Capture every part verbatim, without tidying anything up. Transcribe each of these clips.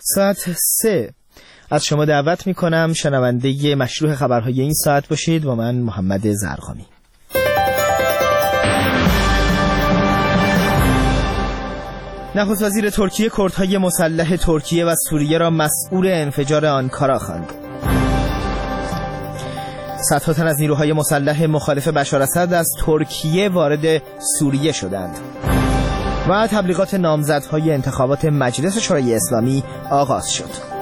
ساعت سه از شما دعوت می کنم شنونده مشروع خبرهای این ساعت باشید با من محمد زرقامی. نخست وزیر ترکیه کردهای مسلح ترکیه و سوریه را مسئول انفجار آنکارا خواند. صدها تن از نیروهای مسلح مخالف بشار اسد از ترکیه وارد سوریه شدند. و تبلیغات نامزدهای انتخابات مجلس شورای اسلامی آغاز شد.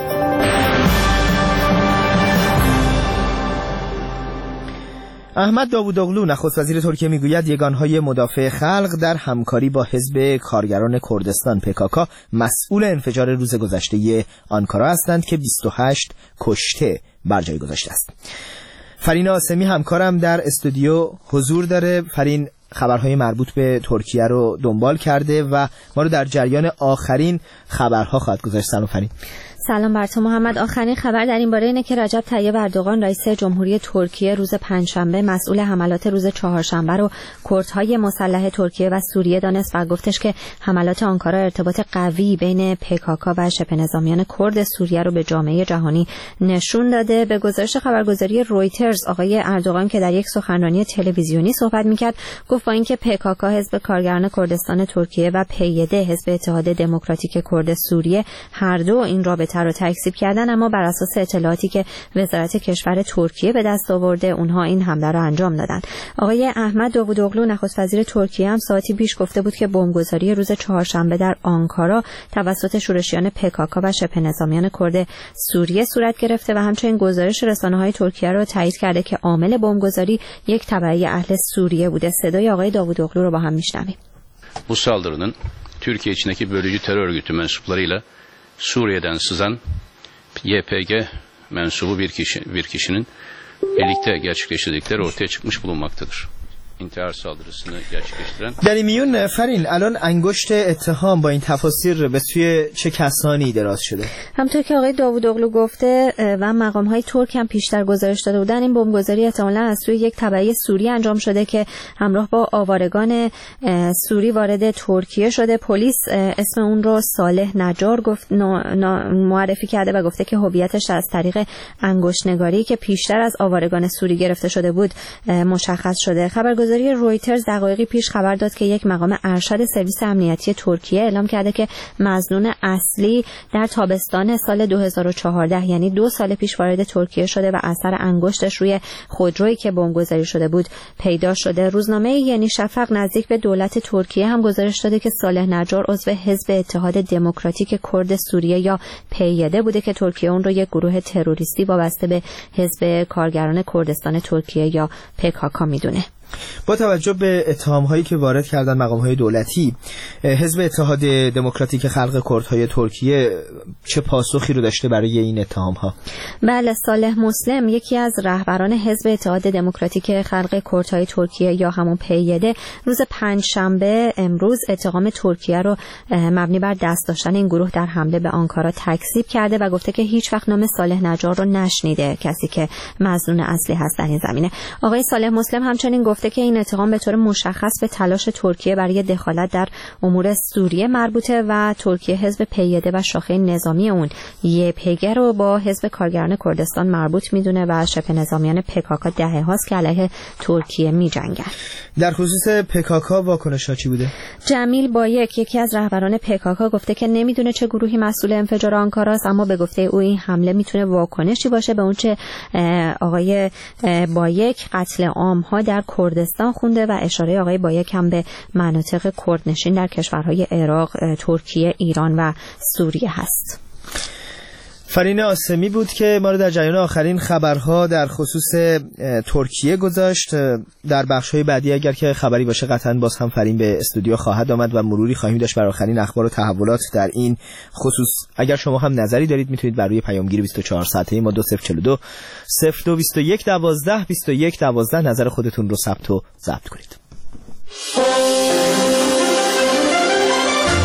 احمد داوودوغلو نخست وزیر ترکیه میگوید یگانهای مدافع خلق در همکاری با حزب کارگران کردستان پکاکا مسئول انفجار روز گذشته آنکارا هستند که بیست و هشت کشته بر جای گذاشته است. فرین آسمی همکارم در استودیو حضور داره. فرین خبرهای مربوط به ترکیه رو دنبال کرده و ما رو در جریان آخرین خبرها خواهد گذاشت. سلام فرین. سلام بر تو محمد. آخرین خبر در این باره اینه که رجب طیب اردوغان رئیس جمهوری ترکیه روز پنجشنبه مسئول حملات روز چهارشنبه رو کردهای مسلح ترکیه و سوریه دانست و گفتش که حملات آنکارا ارتباط قوی بین پکاکا و شبه نظامیان کرد سوریه رو به جامعه جهانی نشون داده. به گزارش خبرگزاری رویترز آقای اردوغان که در یک سخنرانی تلویزیونی صحبت میکرد گفت با اینکه پکاکا حزب کارگران کردستان ترکیه و پی‌ده حزب اتحاد دموکراتیک کرد سوریه هر دو این رابطه رو تکذیب کردن، اما بر اساس اطلاعاتی که وزارت کشور ترکیه به دست آورده اونها این حمله رو انجام دادن. آقای احمد داوودوغلو نخست وزیر ترکیه هم ساعتی پیش گفته بود که بمبگذاری روز چهارشنبه در آنکارا توسط شورشیان پکاکا و شبه نظامیان کرد سوریه صورت گرفته و همچنین گزارش رسانه‌های ترکیه رو تایید کرده که عامل بمبگذاری یک تبعی اهل سوریه بوده. صدای آقای داوودوغلو رو با هم میشنویم. Bu saldırının Türkiye içindeki bölücü terör örgütü mensuplarıyla Suriye'den sızan Y P G mensubu bir kişi bir kişinin birlikte gerçekleştirdikleri ortaya çıkmış bulunmaktadır. intihar saldırısını gerçekleştiren در این میون فرین الان انگشت اتهام با این تفاسیر به سوی چه کسانی دراز شده؟ همونطور که آقای داوودوغلو گفته و مقام‌های ترک هم پیشتر گزارش داده بودن این بمبگذاری احتمالاً از سوی یک تبعی سوری انجام شده که همراه با آوارگان سوری وارد ترکیه شده. پلیس اسم اون رو صالح نجار گفت معرفی کرده و گفته که هویتش از طریق انگشت نگاری که پیشتر از آوارگان سوری گرفته شده بود مشخص شده. خبرگزاری رویترز دقایقی پیش خبر داد که یک مقام ارشد سرویس امنیتی ترکیه اعلام کرده که مظنون اصلی در تابستان سال دو هزار و چهارده یعنی دو سال پیش وارد ترکیه شده و اثر انگشتش روی خودرویی که بمبگذاری شده بود پیدا شده. روزنامه یعنی شفق نزدیک به دولت ترکیه هم گزارش داده که صالح نجار عضو حزب اتحاد دموکراتیک کرد سوریه یا پی‌ده بوده که ترکیه اون رو یک گروه تروریستی وابسته به حزب کارگران کردستان ترکیه یا پکاکا میدونه. با توجه به اتهام‌هایی که وارد کردن مقام‌های دولتی، حزب اتحاد دموکراتیک خلق کردهای ترکیه چه پاسخی رو داشته برای این اتهام‌ها؟ بله، صالح مسلم یکی از رهبران حزب اتحاد دموکراتیک خلق کردهای ترکیه یا همون پی‌ده روز پنجشنبه امروز اتهام ترکیه رو مبنی بر دست داشتن این گروه در حمله به آنکارا تکذیب کرده و گفته که هیچ وقت نام صالح نجار رو نشنیده کسی که مظنون اصلی هست در این زمینه. آقای صالح مسلم همچنین گفته که این اتهام به طور مشخص به تلاش ترکیه برای دخالت در امور سوریه مربوطه و ترکیه حزب پی‌ده و شاخه نظامی اون ی پی جی رو با حزب کارگران کردستان مربوط میدونه و شبه نظامیان پکاکا دهه هاست که علیه ترکیه میجنگن. در خصوص پکاکا واکنش‌ها چی بوده؟ جمیل بایک یکی از رهبران پکاکا گفته که نمیدونه چه گروهی مسئول انفجار آنکارا است، اما به گفته او این حمله میتونه واکنشی باشه به اونچه آقای بایک قتل عام‌ها در کردستان خونده و اشاره آقای بایک هم به مناطق کردنشین در کشورهای عراق، ترکیه، ایران و سوریه هست. فرین آسمی بود که ما رو در جریان آخرین خبرها در خصوص ترکیه گذاشت. در بخش‌های بعدی اگر که خبری باشه قطعاً باز هم فرین به استودیو خواهد آمد و مروری خواهیم داشت بر آخرین اخبار و تحولات در این خصوص. اگر شما هم نظری دارید میتونید بر روی پیامگیر بیست و چهار ساعته ما دو صفر چهار دو صفر دو بیست و یک دوازده بیست و یک دوازده نظر خودتون رو ثبت و ضبط کنید.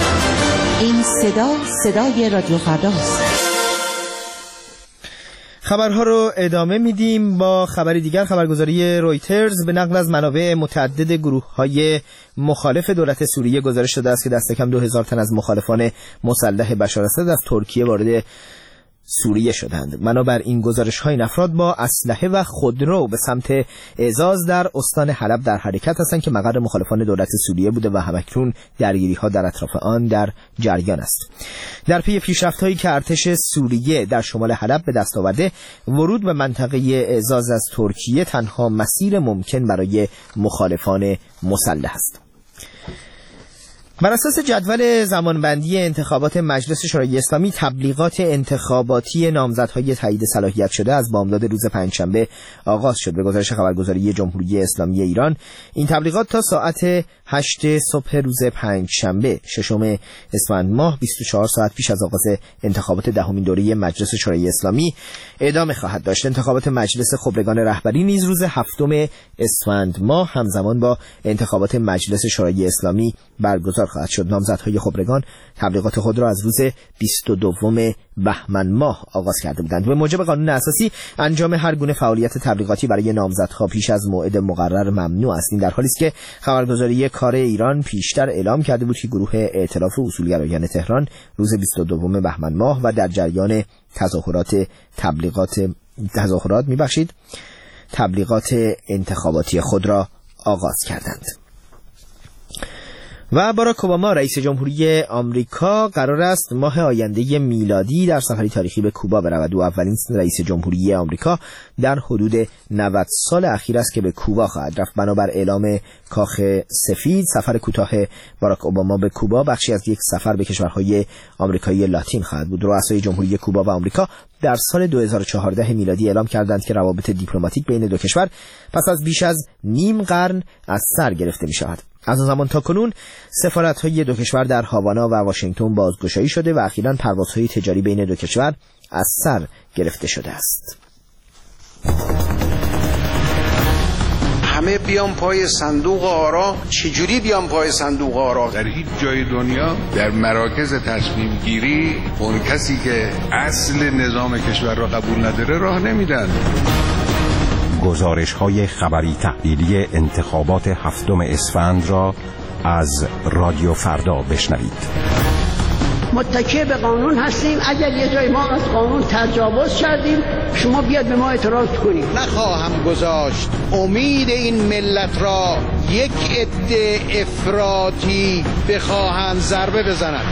این صدا صدای رادیو فرداست. خبرها رو ادامه میدیم با خبری دیگر. خبرگزاری رویترز به نقل از منابع متعدد گروه‌های مخالف دولت سوریه گزارش داده است که دست کم دو هزار تن از مخالفان مسلح بشار اسد از ترکیه وارد سوریه شدند. بنابر این گزارش‌ها این افراد با اسلحه و خودرو به سمت اعزاز در استان حلب در حرکت هستند که مقر مخالفان دولت سوریه بوده و همکنون درگیری‌ها در اطراف آن در جریان است. در پی پیشرفت‌هایی که ارتش سوریه در شمال حلب به دست آورده، ورود به منطقه اعزاز از ترکیه تنها مسیر ممکن برای مخالفان مسلح است. بر اساس جدول زمانبندی انتخابات مجلس شورای اسلامی، تبلیغات انتخاباتی نامزدهای تایید صلاحیت شده از بامداد روز پنجشنبه آغاز شد. به گزارش خبرگزاری جمهوری اسلامی ایران، این تبلیغات تا ساعت هشت صبح روز پنجشنبه ششم اسفند ماه بیست و چهار ساعت پیش از آغاز انتخابات دهمین دوره مجلس شورای اسلامی ادامه خواهد داشت. انتخابات مجلس خبرگان رهبری نیز روز هفتم اسفند ماه همزمان با انتخابات مجلس شورای اسلامی برگزار خواهد شد. نامزدهای خبرگان تبلیغات خود را از روز بیست و دوم بهمن ماه آغاز کرده بودند. به موجب قانون اساسی انجام هر گونه فعالیت تبلیغاتی برای نامزدها پیش از موعد مقرر ممنوع است. این در حالی است که خبرگزاری کار ایران پیشتر اعلام کرده بود که گروه ائتلاف اصولگرایان تهران روز بیست و دوم بهمن ماه و در جریان تظاهرات تبلیغات تظاهرات میبخشید تبلیغات انتخاباتی خود را آغاز کردند. و باراک اوباما رئیس جمهوری آمریکا قرار است ماه آینده میلادی در سفری تاریخی به کوبا برود. او اولین رئیس جمهوری آمریکا در حدود نود سال اخیر است که به کوبا خواهد رفت. بنابر اعلام کاخ سفید، سفر کوتاه باراک اوباما به کوبا بخشی از یک سفر به کشورهای آمریکایی لاتین خواهد بود. رؤسای جمهوری کوبا و آمریکا در سال دو هزار و چهارده میلادی اعلام کردند که روابط دیپلماتیک بین دو کشور پس از بیش از نیم قرن از سر گرفته می شود. از آن زمان تا کنون سفارت‌های دو کشور در هاوانا و واشنگتن بازگشایی شده و اخیراً پروازهای تجاری بین دو کشور از سر گرفته شده است. همه بیان پای صندوق آرا. چجوری بیان پای صندوق آرا؟ در هیچ جای دنیا در مراکز تصمیم گیری اون کسی که اصل نظام کشور را قبول نداره راه نمیدن. گزارش‌های خبری تحلیلی انتخابات هفتم اسفند را از رادیو فردا بشنوید. متکی به قانون هستیم. اگر یه جای ما از قانون تجاوز کردیم، شما بیاد به ما اعتراض کنید. نخواهم گذاشت امید این ملت را یک عده افراطی بخواهند ضربه بزنند.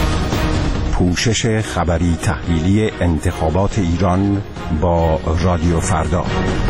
پوشش خبری تحلیلی انتخابات ایران با رادیو فردا.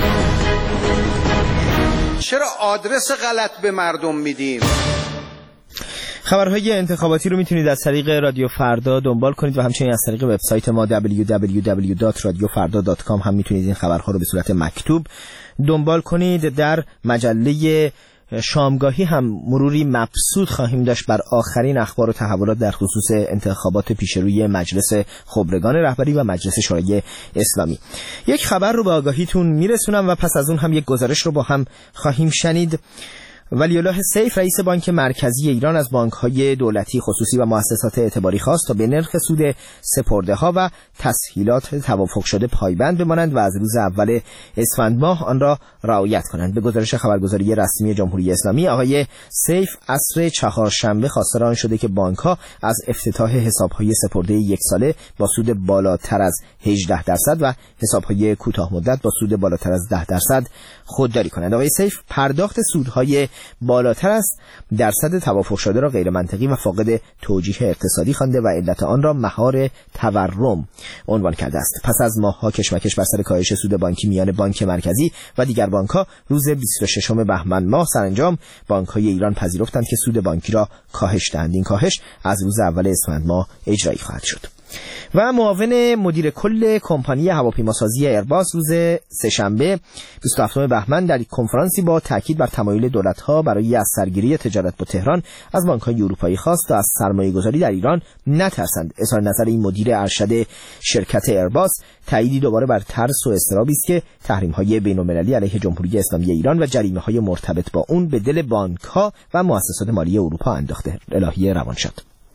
چرا آدرس غلط به مردم میدیم؟ خبرهای انتخاباتی رو میتونید از طریق رادیو فردا دنبال کنید و همچنین از طریق وبسایت ما دبلیو دبلیو دبلیو دات رادیو فردا دات کام هم میتونید این خبرها رو به صورت مکتوب دنبال کنید. در مجله شامگاهی هم مروری مبسوط خواهیم داشت بر آخرین اخبار و تحولات در خصوص انتخابات پیشروی مجلس خبرگان رهبری و مجلس شورای اسلامی. یک خبر رو به آگاهیتون میرسونم و پس از اون هم یک گزارش رو با هم خواهیم شنید. ولی الله سیف رئیس بانک مرکزی ایران از بانک‌های دولتی، خصوصی و مؤسسات اعتباری خواست تا به نرخ سود سپرده‌ها و تسهیلات توافق شده پایبند بمانند و از روز اول اسفند ماه آن را رعایت کنند. به گزارش خبرگزاری رسمی جمهوری اسلامی، آقای سیف عصر چهارشنبه خواستار آن شده که بانک‌ها از افتتاح حساب‌های سپرده یک ساله با سود بالاتر از هجده درصد و حساب‌های کوتاه مدت با سود بالاتر از ده درصد خودداری کنند. آقای سیف پرداخت سودهای بالاتر است درصد توافق شده را غیر منطقی و فاقد توجیه اقتصادی خوانده و علت آن را مهار تورم عنوان کرده است. پس از ماه‌ها کشمکش بر سر کاهش سود بانکی میان بانک مرکزی و دیگر بانک‌ها، روز بیست و ششم بهمن ماه سرانجام بانک‌های ایران پذیرفتند که سود بانکی را کاهش دهند. این کاهش از روز اول اسفند ماه اجرایی خواهد شد. و معاون مدیر کل کمپانی هواپیماسازی ایرباس روز سه‌شنبه بیست و هفتم بهمن در کنفرانسی با تاکید بر تمایل دولت‌ها برای از سرگیری تجارت با تهران از بانک‌های اروپایی خواست تا از سرمایه‌گذاری در ایران نترسند. اظهار نظر این مدیر ارشد شرکت ایرباس تأییدی دوباره بر ترس و اضطرابی است که تحریم‌های بین‌المللی علیه جمهوری اسلامی ایران و جریمه‌های مرتبط با اون به دل بانک‌ها و مؤسسات مالی اروپا انداخته. الهی روان شد.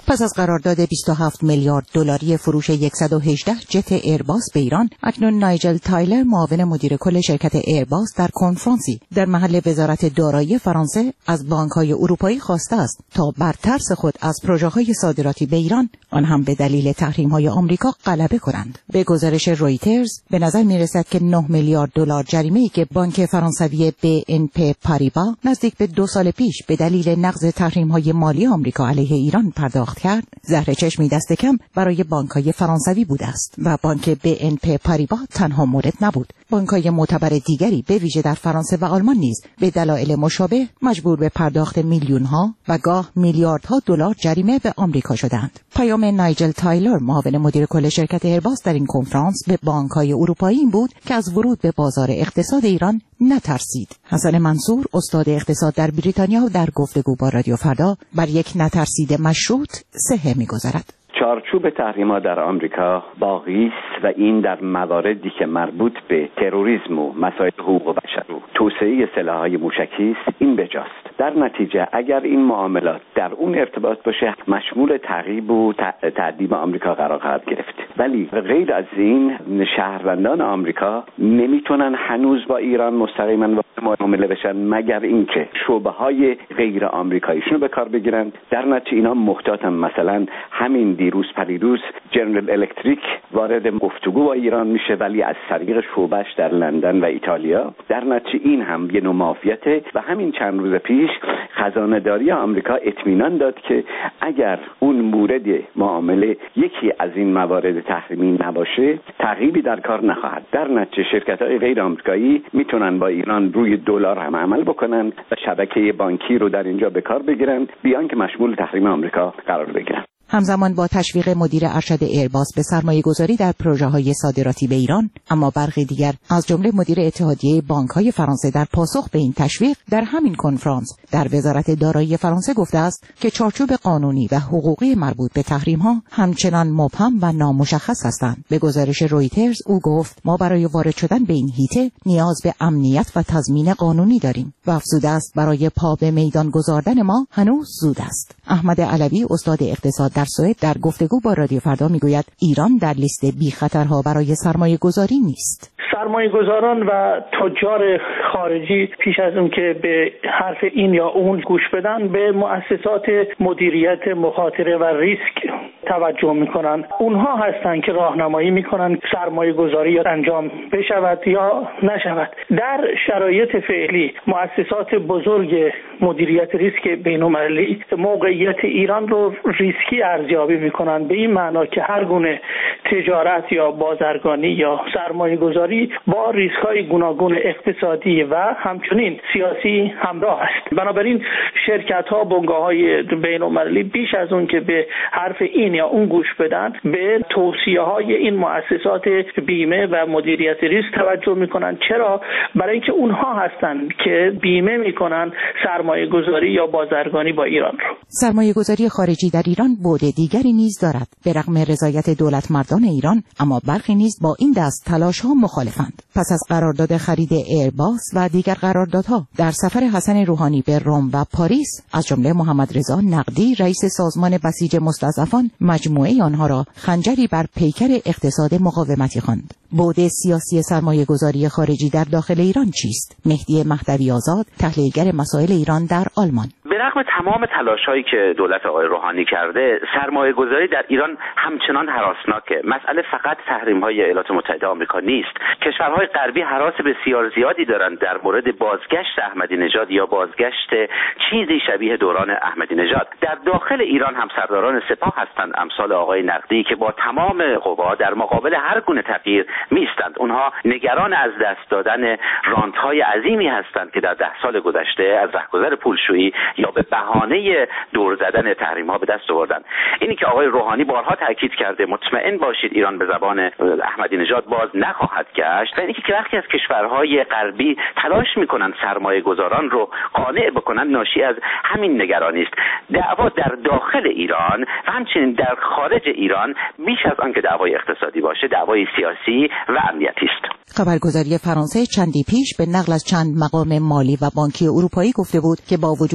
پس از قرارداد بیست و هفت میلیارد دلاری فروش صد و هجده جت ایرباس به ایران، اکنون نایجل تایلر معاون مدیر کل شرکت ایرباس در کنفرانسی در محل وزارت دارایی فرانسه از بانک‌های اروپایی خواسته است تا بر ترس خود از پروژه‌های صادراتی به ایران، آن هم به دلیل تحریم‌های آمریکا، غلبه کنند. به گزارش رویترز به نظر می‌رسد که نه میلیارد دلار جریمه‌ای که بانک فرانسوی بی ان پی پاریبا نزدیک به دو سال پیش به دلیل نقض تحریم‌های مالی آمریکا علیه ایران پرداخت کرد، زهر چشمی دست کم برای بانک‌های فرانسوی بوده است و بانک بی ان پی پاریبا تنها مورد نبود. بانک‌های معتبر دیگری به ویژه در فرانسه و آلمان نیز به دلایل مشابه مجبور به پرداخت میلیون‌ها و گاه میلیاردها دلار جریمه به آمریکا شدند. پیام نایجل تایلر معاون مدیر کل شرکت ایرباس در این کنفرانس به بانک‌های اروپایی این بود که از ورود به بازار اقتصاد ایران نترسید. حسن منصور، استاد اقتصاد در بریتانیا، در گفتگو با رادیو فردا بر یک نترسیده مشروط صحه می‌گذارد. چارچوب تحریم‌ها در آمریکا باقی است و این در مواردی که مربوط به تروریسم و مسائل حقوق بشر و توسعه سلاح‌های موشکی است این بجاست. در نتیجه اگر این معاملات در اون ارتباط باشه مشمول تعقیب و تعذیب آمریکا قرار خواهد گرفت، ولی غیر از این شهروندان آمریکا نمیتونن هنوز با ایران مستقیما معامله بشن مگر اینکه شعبه‌های غیر آمریکاییشون رو به کار بگیرن. در نتیجه اینا محتاطن. مثلا همین دیروز پریروز جنرال الکتریک وارد گفتگو با ایران میشه ولی از طریق شعبه‌اش در لندن و ایتالیا. در نتیجه این هم یه نوع مافیته و همین چند روز پیش خزانه داری آمریکا اطمینان داد که اگر اون مورد معامله یکی از این موارد تحریمی نباشه تعقیبی در کار نخواهد. در نتیجه شرکت‌های غیر آمریکایی میتونن با ایران روی دلار هم عمل بکنن و شبکه بانکی رو در اینجا به کار بگیرن بیان که مشمول تحریم آمریکا قرار بگیرن. همزمان با تشویق مدیر ارشد ایرباس به سرمایه‌گذاری در پروژه‌های صادراتی به ایران، اما برخی دیگر از جمله مدیر اتحادیه بانک‌های فرانسه در پاسخ به این تشویق در همین کنفرانس در وزارت دارایی فرانسه گفته است که چارچوب قانونی و حقوقی مربوط به تحریم‌ها همچنان مبهم و نامشخص هستند. به گزارش رویترز او گفت ما برای وارد شدن به این هیته نیاز به امنیت و تضمین قانونی داریم و افزوده است برای پا به میدان گذاردن ما هنوز زود است. احمد علوی، استاد اقتصاد در سوئد، در گفتگو با رادیو فردا میگوید ایران در لیست بی خطرها برای سرمایه گذاری نیست. سرمایه گذاران و تجار خارجی پیش از اون که به حرف این یا اون گوش بدن به مؤسسات مدیریت مخاطره و ریسک توجه میکنن. اونها هستن که راهنمایی میکنن سرمایه گذاری انجام بشود یا نشود. در شرایط فعلی مؤسسات بزرگ مدیریت ریسک بین‌المللی موقعیت ایران رو ریسکی ارزیابی میکنن، به این معنا که هر گونه تجارت یا بازرگانی یا سرمایه گذاری با ریسک‌های گوناگون اقتصادی و همچنین سیاسی همراه است. بنابراین شرکت‌ها، بنگاه‌های بین‌المللی بیش از اون که به حرف این یا اون گوش بدن به توصیه‌های این مؤسسات بیمه و مدیریت ریسک توجه می‌کنن. چرا؟ برای اینکه اونها هستند که بیمه می‌کنن سرمایه‌گذاری یا بازرگانی با ایران رو. سرمایه‌گذاری خارجی در ایران بعد دیگری نیز دارد. به رغم رضایت دولتمردان ایران، اما برخی نیز با این دست تلاش‌ها مخالفند. پس از قرارداد خرید ایرباس و دیگر قراردادها در سفر حسن روحانی به روم و پاریس، از جمله محمد رضا نقدی رئیس سازمان بسیج مستضعفان مجموعه آنها را خنجری بر پیکر اقتصاد مقاومتی خواند. بعد سیاسی سرمایه‌گذاری خارجی در داخل ایران چیست؟ مهدی مهدوی آزاد، تحلیلگر مسائل ایران در آلمان. به رغم تمام تلاش‌هایی که دولت آقای روحانی کرده، سرمایه‌گذاری در ایران همچنان هراسناکه. مسئله فقط تحریم‌های ایالات متحده آمریکا نیست. کشورهای غربی هراس بسیار زیادی دارند در مورد بازگشت احمدی نژاد یا بازگشت چیزی شبیه دوران احمدی نژاد. در داخل ایران هم سرداران سپاه هستند امثال آقای نقدی که با تمام قوا در مقابل هر گونه تغییر میستند. اونها نگران از دست دادن رانت‌های عظیمی هستند که در ده سال گذشته از رهگذر پولشویی یا به بهانه دور زدن تحریم‌ها به دست آوردند. اینی که آقای روحانی بارها تاکید کرده مطمئن باشید ایران به زبان احمدی نژاد باز نخواهد گشت و اینکه برخی از کشورهای غربی تلاش می‌کنند سرمایه‌گذاران رو قانع بکنن ناشی از همین نگرانی است. دعوا در داخل ایران و همچنین در خارج ایران بیش از آن که دعوای اقتصادی باشه دعوای سیاسی و امنیتی است. خبرگزاری فرانسه چندی پیش به نقل از چند مقام مالی و بانکی اروپایی گفته بود که با وجود لغو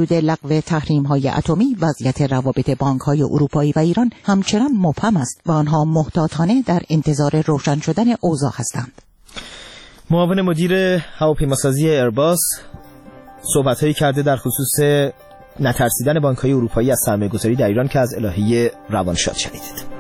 لغو تحریم‌های اتمی وضعیت روابط بانک‌های اروپایی و ایران همچنان مبهم است و آنها محتاطانه در انتظار روشن شدن اوضاع هستند. معاون مدیر هواپیماسازی ایرباس صحبت‌هایی کرده در خصوص نترسیدن بانک‌های اروپایی از سرمایه‌گذاری در ایران که از الهه روانشاد شنیدید.